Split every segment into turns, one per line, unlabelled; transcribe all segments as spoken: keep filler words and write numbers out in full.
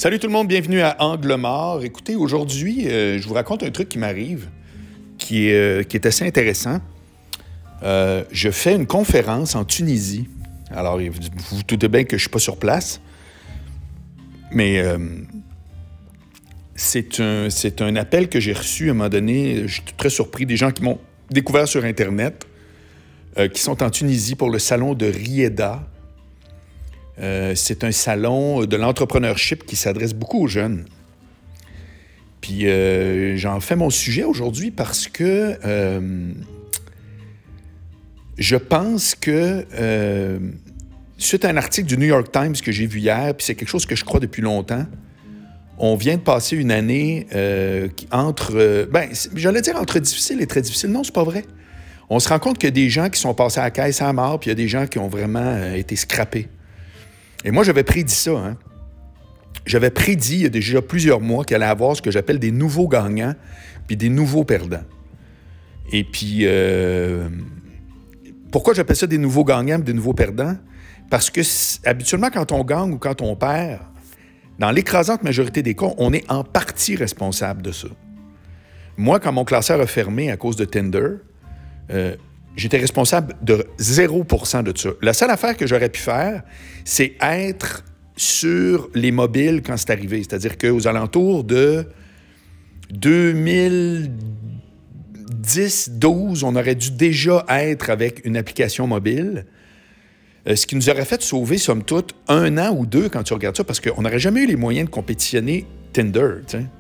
Salut tout le monde, bienvenue à Angle mort. Écoutez, aujourd'hui, euh, je vous raconte un truc qui m'arrive, qui est, euh, qui est assez intéressant. Euh, je fais une conférence en Tunisie. Alors, vous vous doutez bien que je ne suis pas sur place, mais euh, c'est, un, c'est un appel que j'ai reçu à un moment donné. Je suis très surpris, des gens qui m'ont découvert sur Internet, euh, qui sont en Tunisie pour le salon de Rieda. Euh, c'est un salon de l'entrepreneurship qui s'adresse beaucoup aux jeunes. Puis euh, j'en fais mon sujet aujourd'hui parce que euh, je pense que, euh, suite à un article du New York Times que j'ai vu hier, puis c'est quelque chose que je crois depuis longtemps, on vient de passer une année euh, qui, entre, euh, ben, j'allais dire entre difficile et très difficile. Non, c'est pas vrai. On se rend compte qu'il y a des gens qui sont passés à la caisse à la mort, puis il y a des gens qui ont vraiment euh, été scrappés. Et moi, j'avais prédit ça. Hein? J'avais prédit, il y a déjà plusieurs mois, qu'il allait y avoir ce que j'appelle des nouveaux gagnants puis des nouveaux perdants. Et puis, euh, pourquoi j'appelle ça des nouveaux gagnants et des nouveaux perdants? Parce que, habituellement, quand on gagne ou quand on perd, dans l'écrasante majorité des cas, on est en partie responsable de ça. Moi, quand mon classeur a fermé à cause de Tinder, euh, j'étais responsable de zéro pour cent de ça. La seule affaire que j'aurais pu faire, c'est être sur les mobiles quand c'est arrivé. C'est-à-dire qu'aux alentours de deux mille dix douze, on aurait dû déjà être avec une application mobile, euh, ce qui nous aurait fait sauver, somme toute, un an ou deux quand tu regardes ça, parce qu'on n'aurait jamais eu les moyens de compétitionner Tinder, tu sais.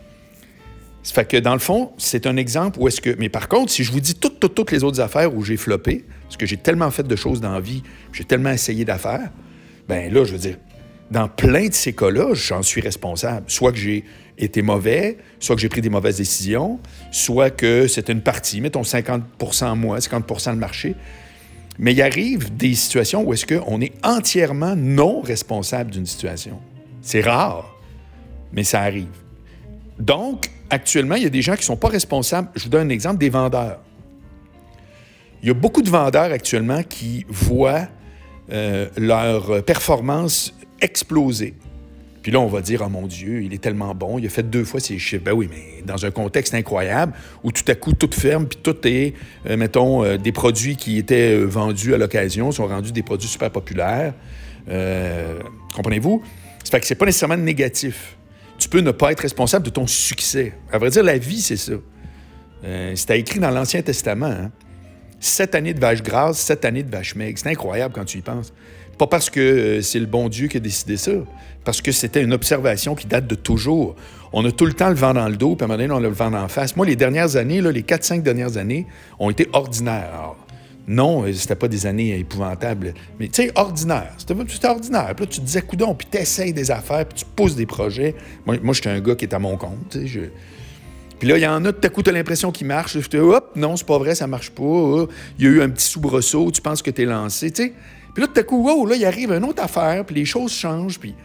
Ça fait que, dans le fond, c'est un exemple où est-ce que... Mais par contre, si je vous dis toutes, toutes, toutes les autres affaires où j'ai floppé, parce que j'ai tellement fait de choses dans la vie, j'ai tellement essayé d'affaires, bien là, je veux dire, dans plein de ces cas-là, j'en suis responsable. Soit que j'ai été mauvais, soit que j'ai pris des mauvaises décisions, soit que c'était une partie, mettons cinquante pour cent moi, cinquante pour cent le marché. Mais il arrive des situations où est-ce qu'on est entièrement non responsable d'une situation. C'est rare, mais ça arrive. Donc, actuellement, il y a des gens qui ne sont pas responsables. Je vous donne un exemple, des vendeurs. Il y a beaucoup de vendeurs actuellement qui voient euh, leur performance exploser. Puis là, on va dire, « Oh mon Dieu, il est tellement bon, il a fait deux fois ses chiffres. » Ben oui, mais dans un contexte incroyable où tout à coup, tout ferme, puis tout est, euh, mettons, euh, des produits qui étaient euh, vendus à l'occasion sont rendus des produits super populaires. Euh, comprenez-vous? Ça fait que c'est pas nécessairement négatif. Tu peux ne pas être responsable de ton succès. À vrai dire, la vie, c'est ça. Euh, c'était écrit dans l'Ancien Testament. Hein? Sept années de vache grasse, sept années de vache maigre. C'est incroyable quand tu y penses. Pas parce que euh, c'est le bon Dieu qui a décidé ça, parce que c'était une observation qui date de toujours. On a tout le temps le vent dans le dos, puis à un moment donné, on a le vent d'en face. Moi, les dernières années, là, les quatre cinq dernières années, ont été ordinaires. Alors, non, c'était pas des années épouvantables, mais tu sais, ordinaire. C'était, c'était ordinaire. Puis là, tu te disais, coudonc, puis tu essayes des affaires, puis tu pousses des projets. Moi, moi j'étais un gars qui est à mon compte, tu sais. Je... Puis là, il y en a, tout à coup, tu as l'impression qu'ils marchent. Je te dis, hop, non, c'est pas vrai, ça marche pas. Il y a eu un petit soubresaut, tu penses que tu es lancé, tu sais. Puis là, tout à coup, wow, là, il arrive une autre affaire, puis les choses changent, puis...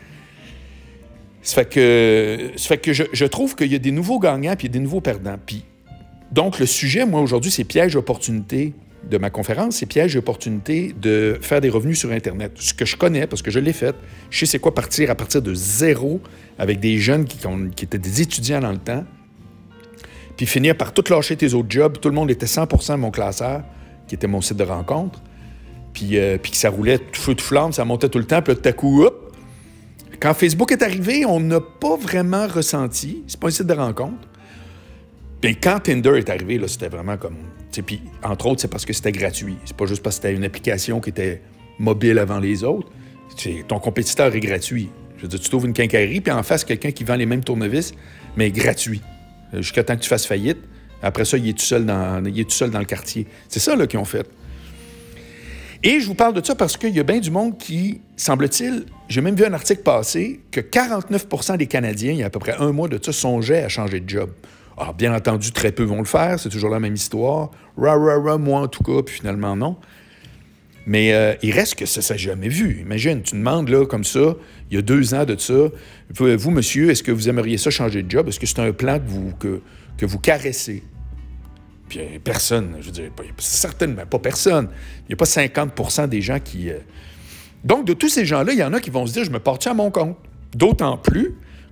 Ça fait que, ça fait que je, je trouve qu'il y a des nouveaux gagnants, puis il y a des nouveaux perdants. Puis, donc, le sujet, moi, aujourd'hui, c'est piège opportunité de ma conférence, c'est piège et opportunité de faire des revenus sur Internet. Ce que je connais, parce que je l'ai fait. Je sais c'est quoi partir à partir de zéro avec des jeunes qui, qui étaient des étudiants dans le temps, puis finir par tout lâcher tes autres jobs. Tout le monde était cent pour cent mon classeur, qui était mon site de rencontre, puis, euh, puis que ça roulait tout feu de flamme, ça montait tout le temps, puis là, tout à coup, hop! Quand Facebook est arrivé, on n'a pas vraiment ressenti. C'est pas un site de rencontre. Puis quand Tinder est arrivé, là, c'était vraiment comme... Puis, entre autres, c'est parce que c'était gratuit. C'est pas juste parce que c'était une application qui était mobile avant les autres. C'est, ton compétiteur est gratuit. Je veux dire, tu trouves une quincaillerie, puis en face, quelqu'un qui vend les mêmes tournevis, mais gratuit. Jusqu'à temps que tu fasses faillite. Après ça, il est tout seul dans, il est tout seul dans le quartier. C'est ça là, qu'ils ont fait. Et je vous parle de ça parce qu'il y a bien du monde qui, semble-t-il, j'ai même vu un article passer, que quarante-neuf pour cent des Canadiens, il y a à peu près un mois de ça, songeaient à changer de job. Alors, bien entendu, très peu vont le faire, c'est toujours la même histoire. Ra, ra, ra, moi en tout cas, puis finalement, non. Mais euh, il reste que ça ne s'est jamais vu. Imagine, tu demandes, là, comme ça, il y a deux ans de ça, vous, vous, monsieur, est-ce que vous aimeriez ça changer de job? Est-ce que c'est un plan que vous, que, que vous caressez? Puis personne, je veux dire, certainement pas personne. Il n'y a pas cinquante pour cent des gens qui... Euh... Donc, de tous ces gens-là, il y en a qui vont se dire, je me porte à mon compte. D'autant plus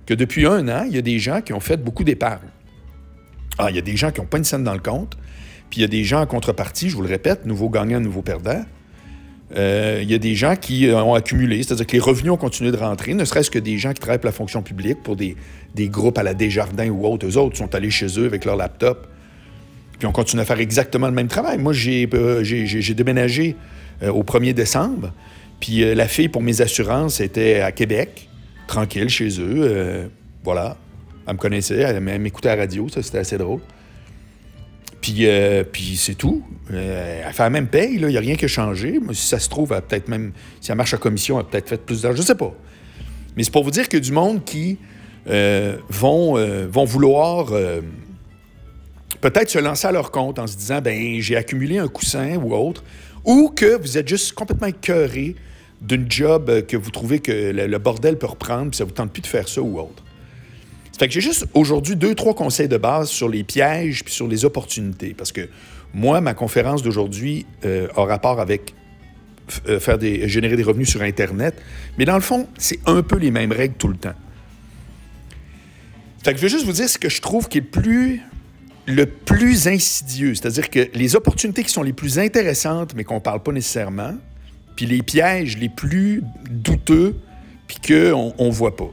que depuis un an, il y a des gens qui ont fait beaucoup d'épargne. Ah, il y a des gens qui n'ont pas une scène dans le compte, puis il y a des gens en contrepartie, je vous le répète, nouveau gagnant, nouveau perdant. Euh, il y a des gens qui ont accumulé, c'est-à-dire que les revenus ont continué de rentrer, ne serait-ce que des gens qui travaillent pour la fonction publique, pour des, des groupes à la Desjardins ou autres. Eux autres sont allés chez eux avec leur laptop, puis on continue à faire exactement le même travail. Moi, j'ai, euh, j'ai, j'ai, j'ai déménagé euh, au premier décembre, puis euh, la fille pour mes assurances était à Québec, tranquille chez eux. Euh, voilà, elle me connaissait, elle m'écoutait à la radio, ça c'était assez drôle. Puis, euh, puis c'est tout. Euh, elle fait la même paye, il n'y a rien qui a changé. Moi, si ça se trouve, elle a peut-être même, si elle marche à commission, elle a peut-être fait plus d'argent, je ne sais pas. Mais c'est pour vous dire que du monde qui euh, vont, euh, vont vouloir euh, peut-être se lancer à leur compte en se disant, ben j'ai accumulé un coussin ou autre, ou que vous êtes juste complètement écœuré d'une job que vous trouvez que le, le bordel peut reprendre, puis ça ne vous tente plus de faire ça ou autre. Fait que j'ai juste aujourd'hui deux, trois conseils de base sur les pièges puis sur les opportunités. Parce que moi, ma conférence d'aujourd'hui euh, a rapport avec euh, faire des, générer des revenus sur Internet. Mais dans le fond, c'est un peu les mêmes règles tout le temps. Fait que je veux juste vous dire ce que je trouve qui est le plus, le plus insidieux. C'est-à-dire que les opportunités qui sont les plus intéressantes, mais qu'on ne parle pas nécessairement, puis les pièges les plus douteux, puis qu'on ne voit pas.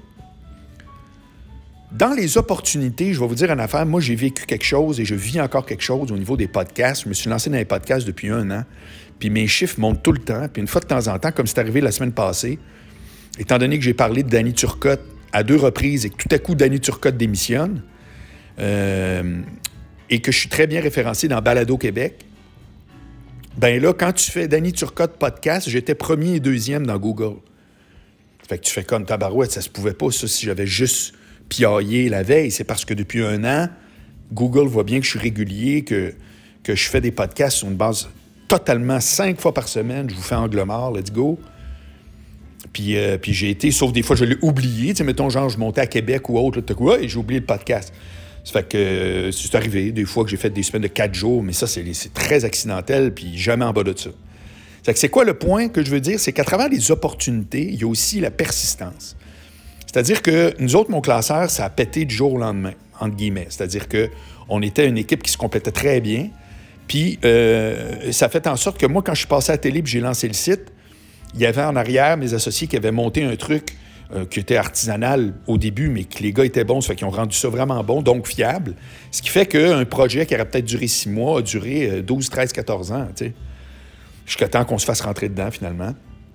Dans les opportunités, je vais vous dire une affaire, moi j'ai vécu quelque chose et je vis encore quelque chose au niveau des podcasts. Je me suis lancé dans les podcasts depuis un an, puis mes chiffres montent tout le temps, puis une fois de temps en temps, comme c'est arrivé la semaine passée, étant donné que j'ai parlé de Danny Turcotte à deux reprises et que tout à coup Danny Turcotte démissionne, euh, et que je suis très bien référencé dans Balado Québec, ben là, quand tu fais Danny Turcotte podcast, j'étais premier et deuxième dans Google. Fait que tu fais comme tabarouette, ça se pouvait pas, ça, si j'avais juste piaillé la veille. C'est parce que depuis un an, Google voit bien que je suis régulier, que, que je fais des podcasts sur une base totalement cinq fois par semaine. Je vous fais angle mort, let's go. Puis, euh, puis j'ai été, sauf des fois, je l'ai oublié. Tu sais, mettons, genre, je montais à Québec ou autre, là, tout à coup, et j'ai oublié le podcast. Ça fait que euh, c'est arrivé, des fois que j'ai fait des semaines de quatre jours, mais ça, c'est, c'est très accidentel, puis jamais en bas de ça. Ça fait que c'est quoi le point que je veux dire? C'est qu'à travers les opportunités, il y a aussi la persistance. C'est-à-dire que nous autres, mon classeur, ça a pété du jour au lendemain, entre guillemets. C'est-à-dire qu'on était une équipe qui se complétait très bien. Puis euh, ça a fait en sorte que moi, quand je suis passé à la télé et j'ai lancé le site, il y avait en arrière mes associés qui avaient monté un truc euh, qui était artisanal au début, mais que les gars étaient bons, ça fait qu'ils ont rendu ça vraiment bon, donc fiable. Ce qui fait qu'un projet qui aurait peut-être duré six mois a duré douze, treize, quatorze ans, tu sais, jusqu'à temps qu'on se fasse rentrer dedans, finalement.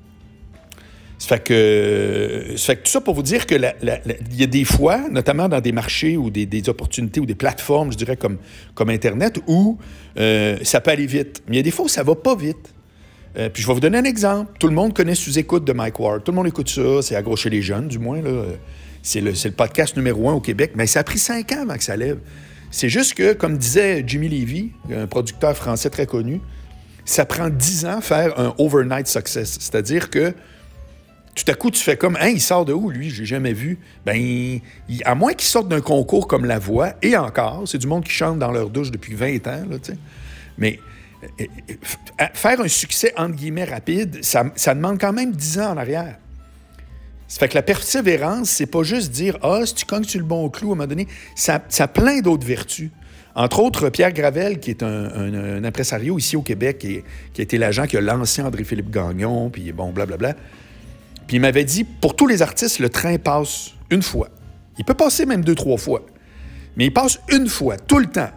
Ça fait que, ça fait que tout ça pour vous dire que la, la, la, il y a des fois, notamment dans des marchés ou des, des opportunités ou des plateformes, je dirais, comme, comme Internet, où euh, ça peut aller vite. Mais il y a des fois où ça va pas vite. Euh, puis je vais vous donner un exemple. Tout le monde connaît Sous-écoute de Mike Ward. Tout le monde écoute ça. C'est accroché les jeunes, du moins. Là. C'est, le, c'est le podcast numéro un au Québec. Mais ça a pris cinq ans avant que ça lève. C'est juste que, comme disait Jimmy Levy, un producteur français très connu, ça prend dix ans à faire un overnight success. C'est-à-dire que tout à coup, tu fais comme « Hein, il sort de où, lui? J'ai jamais vu. » Ben, il, à moins qu'il sorte d'un concours comme La Voix, et encore, c'est du monde qui chante dans leur douche depuis vingt ans, là, tu sais. Mais euh, euh, faire un succès, entre guillemets, rapide, ça, ça demande quand même dix ans en arrière. Ça fait que la persévérance, c'est pas juste dire « Ah, si tu cognes sur le bon clou, à un moment donné, ça, ça a plein d'autres vertus. » Entre autres, Pierre Gravel, qui est un, un, un impresario ici au Québec, et, qui a été l'agent qui a lancé André-Philippe Gagnon, puis bon, blablabla. Puis il m'avait dit, pour tous les artistes, le train passe une fois. Il peut passer même deux, trois fois. Mais il passe une fois, tout le temps.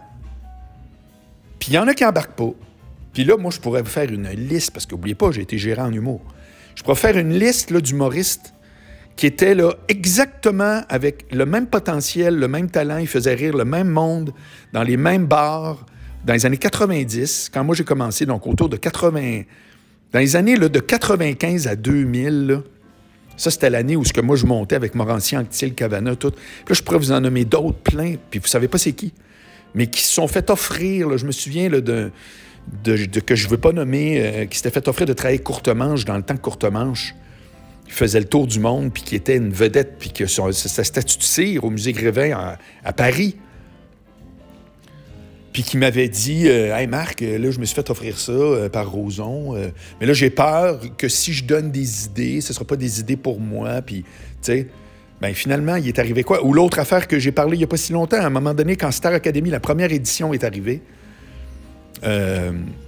Puis il y en a qui n'embarquent pas. Puis là, moi, je pourrais vous faire une liste, parce qu'oubliez pas, j'ai été gérant en humour. Je pourrais faire une liste là, d'humoristes qui étaient là exactement avec le même potentiel, le même talent. Ils faisaient rire le même monde, dans les mêmes bars, dans les années quatre-vingt-dix, quand moi j'ai commencé, donc autour de quatre-vingts... Dans les années là, de quatre-vingt-quinze à deux mille, là, ça, c'était l'année où ce que moi, je montais avec Morancier, Anctil, Cavana, tout. Puis là, je pourrais vous en nommer d'autres, plein, puis vous savez pas c'est qui, mais qui se sont fait offrir, là, je me souviens là, de, de, de, que je ne veux pas nommer, euh, qui s'était fait offrir de travailler Courtemanche dans le temps que Courtemanche il faisait le tour du monde, puis qui était une vedette, puis que son, sa statue de cire au musée Grévin à, à Paris. Puis qui m'avait dit euh, « Hey Marc, là, je me suis fait offrir ça euh, par Roson, euh, mais là, j'ai peur que si je donne des idées, ce ne sera pas des idées pour moi. » Puis, tu sais, Ben finalement, il est arrivé quoi? Ou l'autre affaire que j'ai parlé il n'y a pas si longtemps, à un moment donné, quand Star Academy, la première édition est arrivée, euh,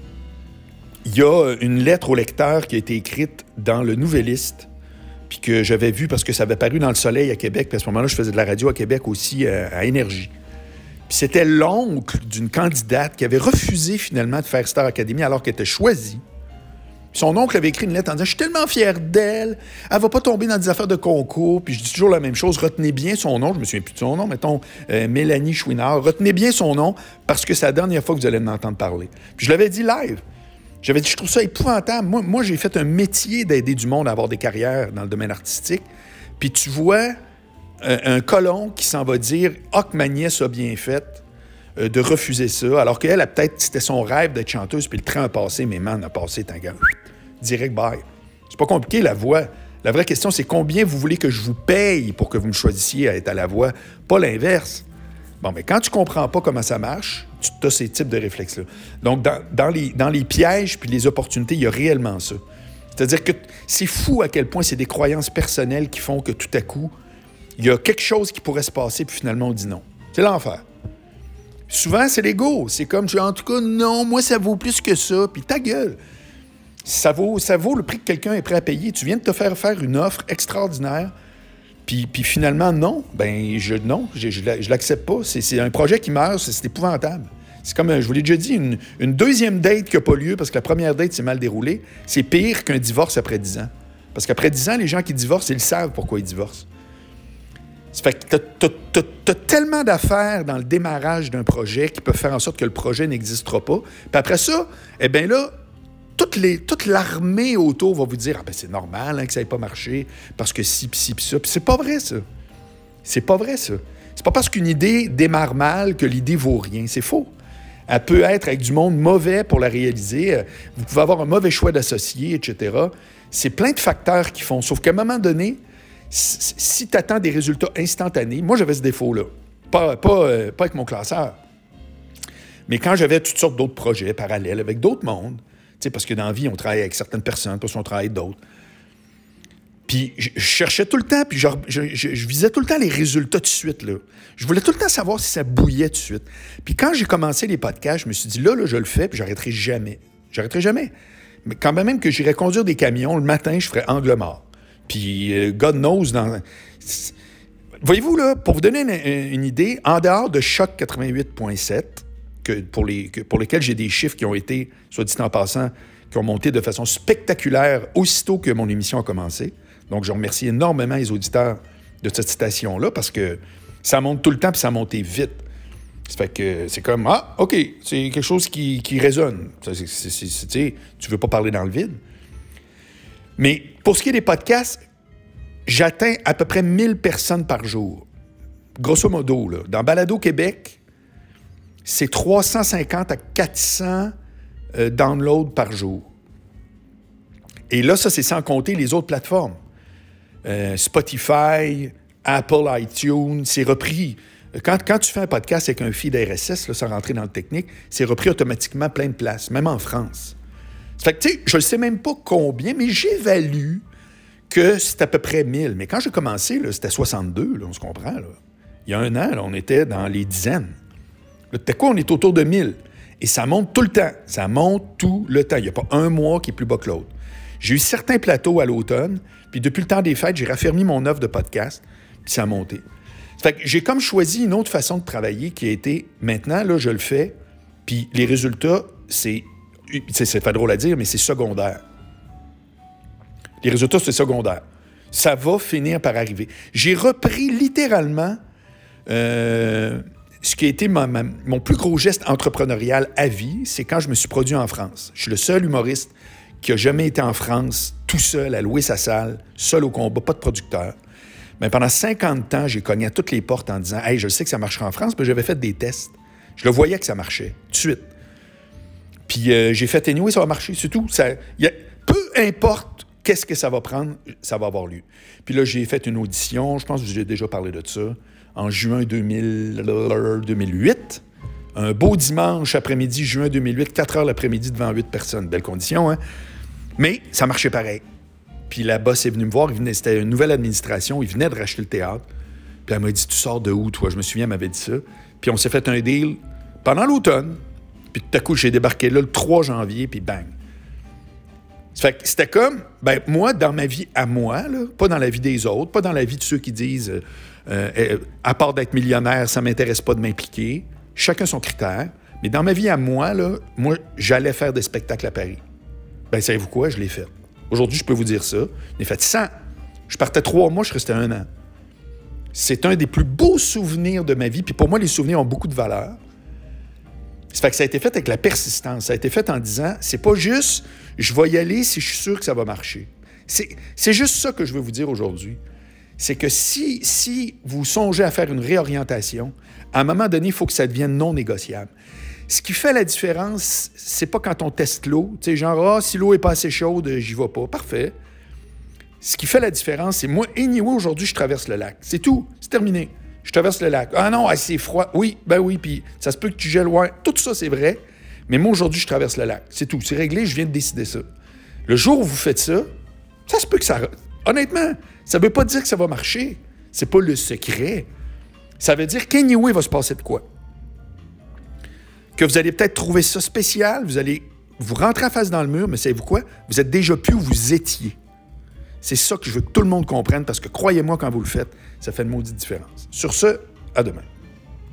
il y a une lettre au lecteur qui a été écrite dans le Nouvelliste, puis que j'avais vu parce que ça avait paru dans Le Soleil à Québec, puis à ce moment-là, je faisais de la radio à Québec aussi, à, à Énergie. Puis c'était l'oncle d'une candidate qui avait refusé finalement de faire Star Academy alors qu'elle était choisie. Son oncle avait écrit une lettre en disant « Je suis tellement fier d'elle, elle va pas tomber dans des affaires de concours. » Puis je dis toujours la même chose, retenez bien son nom, je me souviens plus de son nom, mettons euh, Mélanie Chouinard, retenez bien son nom parce que c'est la dernière fois que vous allez en entendre parler. Puis je l'avais dit live. J'avais dit, je trouve ça épouvantable. Moi, moi, j'ai fait un métier d'aider du monde à avoir des carrières dans le domaine artistique. Puis tu vois un, un colon qui s'en va dire « Ah, que ma nièce a bien fait euh, de refuser ça. » Alors qu'elle, a peut-être, c'était son rêve d'être chanteuse, puis le train a passé, mais man a passé, t'as gars. Direct bye. C'est pas compliqué, la voix. La vraie question, c'est combien vous voulez que je vous paye pour que vous me choisissiez à être à la voix, pas l'inverse. Bon, mais quand tu comprends pas comment ça marche, tu as ces types de réflexes-là. Donc, dans, dans, les, dans les pièges puis les opportunités, il y a réellement ça. C'est-à-dire que c'est fou à quel point c'est des croyances personnelles qui font que tout à coup, il y a quelque chose qui pourrait se passer puis finalement on dit non. C'est l'enfer. Souvent, c'est l'ego. C'est comme, en tout cas, non, moi, ça vaut plus que ça. Puis ta gueule. Ça vaut, ça vaut le prix que quelqu'un est prêt à payer. Tu viens de te faire faire une offre extraordinaire. Puis, puis finalement, non. Ben, je, non, je, je, je l'accepte pas. C'est, c'est un projet qui meurt, c'est, c'est épouvantable. C'est comme, je vous l'ai déjà dit, une, une deuxième date qui n'a pas lieu parce que la première date s'est mal déroulée, c'est pire qu'un divorce après dix ans. Parce qu'après dix ans, les gens qui divorcent, ils savent pourquoi ils divorcent. Ça fait que t'as, t'as, t'as tellement d'affaires dans le démarrage d'un projet qui peuvent faire en sorte que le projet n'existera pas. Puis après ça, eh bien là, Toute, les, toute l'armée autour va vous dire « Ah ben c'est normal hein, que ça n'ait pas marché, parce que ci, pis ci, pis ça. » Puis c'est pas vrai, ça. C'est pas vrai, ça. C'est pas parce qu'une idée démarre mal que l'idée vaut rien. C'est faux. Elle peut être avec du monde mauvais pour la réaliser. Vous pouvez avoir un mauvais choix d'associés, et cetera. C'est plein de facteurs qui font. Sauf qu'à un moment donné, si tu attends des résultats instantanés, moi j'avais ce défaut-là. Pas, pas, euh, pas avec mon classeur. Mais quand j'avais toutes sortes d'autres projets parallèles avec d'autres mondes, t'sais, parce que dans la vie, on travaille avec certaines personnes, parce qu'on travaille avec d'autres. Puis je, je cherchais tout le temps, puis je, je, je, je visais tout le temps les résultats de suite. Là. Je voulais tout le temps savoir si ça bouillait de suite. Puis quand j'ai commencé les podcasts, je me suis dit, là, là je le fais, puis j'arrêterai jamais. J'arrêterai jamais. Mais quand même que j'irais conduire des camions, le matin, je ferais angle mort. Puis euh, God knows, dans... Voyez-vous, là, pour vous donner une, une idée, en dehors de Choc quatre-vingt-huit virgule sept, Que pour, les, que pour lesquels j'ai des chiffres qui ont été, soit dit en passant, qui ont monté de façon spectaculaire aussitôt que mon émission a commencé. Donc, je remercie énormément les auditeurs de cette station-là parce que ça monte tout le temps puis ça a monté vite. Ça fait que c'est comme, ah, OK, c'est quelque chose qui, qui résonne. C'est, c'est, c'est, c'est, tu sais, tu veux pas parler dans le vide. Mais pour ce qui est des podcasts, j'atteins à peu près mille personnes par jour. Grosso modo, là. Dans Balado Québec, c'est trois cent cinquante à quatre cents euh, downloads par jour. Et là, ça, c'est sans compter les autres plateformes. Euh, Spotify, Apple, iTunes, c'est repris. Quand, quand tu fais un podcast avec un feed R S S, là, sans rentrer dans le technique, c'est repris automatiquement plein de places, même en France. Ça fait que, tu sais, je ne sais même pas combien, mais j'évalue que c'est à peu près mille. Mais quand j'ai commencé, là, c'était soixante-deux, là, on se comprend. Là. Il y a un an, là, on était dans les dizaines. Là, t'as quoi? On est autour de mille. Et ça monte tout le temps. Ça monte tout le temps. Il n'y a pas un mois qui est plus bas que l'autre. J'ai eu certains plateaux à l'automne, puis depuis le temps des fêtes, j'ai raffermi mon offre de podcast, puis ça a monté. Ça fait que j'ai comme choisi une autre façon de travailler qui a été, maintenant, là, je le fais, puis les résultats, c'est, c'est, c'est pas drôle à dire, mais c'est secondaire. Les résultats, c'est secondaire. Ça va finir par arriver. J'ai repris littéralement euh, ce qui a été ma, ma, mon plus gros geste entrepreneurial à vie, c'est quand je me suis produit en France. Je suis le seul humoriste qui n'a jamais été en France tout seul à louer sa salle, seul au combat, pas de producteur. Mais pendant cinquante ans, j'ai cogné à toutes les portes en disant « Hey, je sais que ça marchera en France, mais j'avais fait des tests. Je le voyais que ça marchait, tout de suite. Puis euh, j'ai fait « Anyway, ça va marcher, c'est tout. Ça, y a, peu importe qu'est-ce que ça va prendre, ça va avoir lieu. » Puis là, j'ai fait une audition, je pense que j'ai déjà parlé de ça, en juin deux mille huit. Un beau dimanche après-midi, juin deux mille huit, quatre heures l'après-midi devant huit personnes. Belle condition, hein? Mais ça marchait pareil. Puis la boss est venue me voir. Il venait, c'était une nouvelle administration. Il venait de racheter le théâtre. Puis elle m'a dit, tu sors de où, toi? Je me souviens, elle m'avait dit ça. Puis on s'est fait un deal pendant l'automne. Puis tout à coup, j'ai débarqué là le trois janvier, puis bang. Ça fait que c'était comme, ben moi, dans ma vie à moi, là, pas dans la vie des autres, pas dans la vie de ceux qui disent, euh, euh, à part d'être millionnaire, ça ne m'intéresse pas de m'impliquer. Chacun son critère. Mais dans ma vie à moi, là, moi, j'allais faire des spectacles à Paris. Ben savez-vous quoi? Je l'ai fait. Aujourd'hui, je peux vous dire ça. J'ai fait cent. Je partais trois mois, je restais un an. C'est un des plus beaux souvenirs de ma vie. Puis pour moi, les souvenirs ont beaucoup de valeur. Ça fait que ça a été fait avec la persistance. Ça a été fait en disant, c'est pas juste, je vais y aller si je suis sûr que ça va marcher. C'est, c'est juste ça que je veux vous dire aujourd'hui. C'est que si, si vous songez à faire une réorientation, à un moment donné, il faut que ça devienne non négociable. Ce qui fait la différence, c'est pas quand on teste l'eau, tu sais, genre, ah, si l'eau est pas assez chaude, j'y vais pas. Parfait. Ce qui fait la différence, c'est moi, anyway, aujourd'hui, je traverse le lac. C'est tout. C'est terminé. Je traverse le lac. Ah non, ah, c'est froid. Oui, ben oui, puis ça se peut que tu gèles loin. Tout ça, c'est vrai. Mais moi, aujourd'hui, je traverse le lac. C'est tout. C'est réglé, je viens de décider ça. Le jour où vous faites ça, ça se peut que ça... Honnêtement, ça veut pas dire que ça va marcher. C'est pas le secret. Ça veut dire qu'anyway, il va se passer de quoi? Que vous allez peut-être trouver ça spécial, vous allez vous rentrer à face dans le mur, mais savez-vous quoi? Vous êtes déjà plus où vous étiez. C'est ça que je veux que tout le monde comprenne, parce que croyez-moi, quand vous le faites, ça fait une maudite différence. Sur ce, à demain.